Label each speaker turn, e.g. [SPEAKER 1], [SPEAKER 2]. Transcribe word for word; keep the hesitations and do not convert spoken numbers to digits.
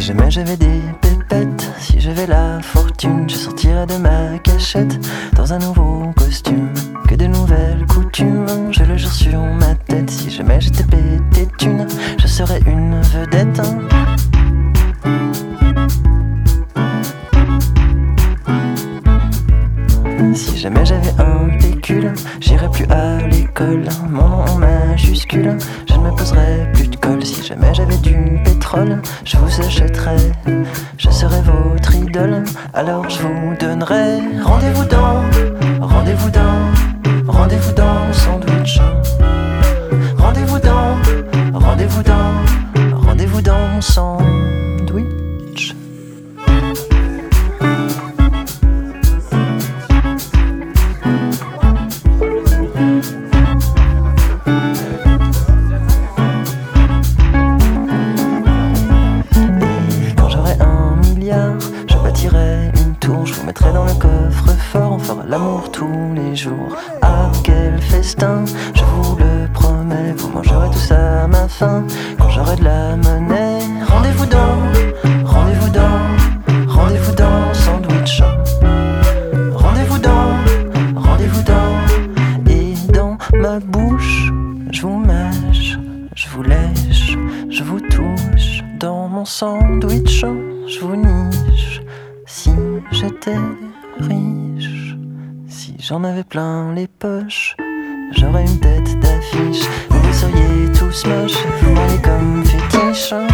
[SPEAKER 1] jamais j'avais des pépettes, si j'avais la fortune, je sortirais de ma cachette dans un nouveau costume, que de nouvelles coutumes, je le jure sur ma tête. Si jamais j'étais pété de thunes, je serais une vedette. Si jamais j'avais un pécule, j'irais plus à l'école, mon nom en majuscule, je ne me poserais plus de colle. Si jamais j'avais du pétrole, je vous achèterais, je serais votre idole, alors je vous donnerais rendez-vous dans, rendez-vous dans, rendez-vous dans Sandwich. Rendez-vous dans, rendez-vous dans, rendez-vous dans Sandwich. Je bâtirai une tour, je vous mettrai dans le coffre-fort, on fera l'amour tous les jours. Ah quel festin, je vous le promets, vous mangerez tout ça à ma faim, quand j'aurai de la monnaie. Rendez-vous dans, rendez-vous dans, rendez-vous dans Sandwich. Rendez-vous dans, rendez-vous dans, et dans ma bouche, je vous mâche, je vous lèche, je vous touche, dans mon sandwich, je vous niche. Si j'étais riche, si j'en avais plein les poches, j'aurais une tête d'affiche. Vous seriez tous moches, vous m'auriez comme fétiche.